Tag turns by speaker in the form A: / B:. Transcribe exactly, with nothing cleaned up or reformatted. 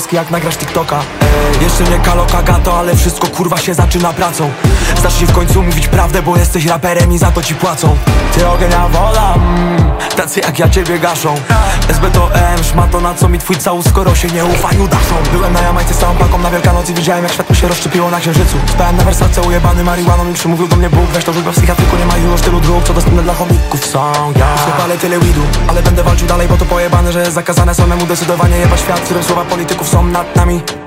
A: kreski jak nagrasz TikToka. Ej, jeszcze nie Kalo Kagato, ale wszystko kurwa się zaczyna pracą. Zacznij w końcu mówić prawdę, bo jesteś raperem i za to ci płacą. Ty ognia wola, mm, tacy jak ja ciebie gaszą. S B to M, szmato na co mi twój całus, skoro się nie ufaniu daszą. Byłem na Jamajce z całą paką na Wielkanoc i widziałem jak światło się rozszczepiło na księżycu. Spałem na Wersace ujebany marihuaną i przymówił do mnie Bóg. Weź to rzuć, bo w psychiatryku nie ma już tylu dróg, co dostępne dla chomików są. Ja już nie palę tyle weedu, ale będę walczył dalej, bo to pojebane, że jest zakazane samemu decydowanie. Jebać świat, w którym słowa polityków są nad nami.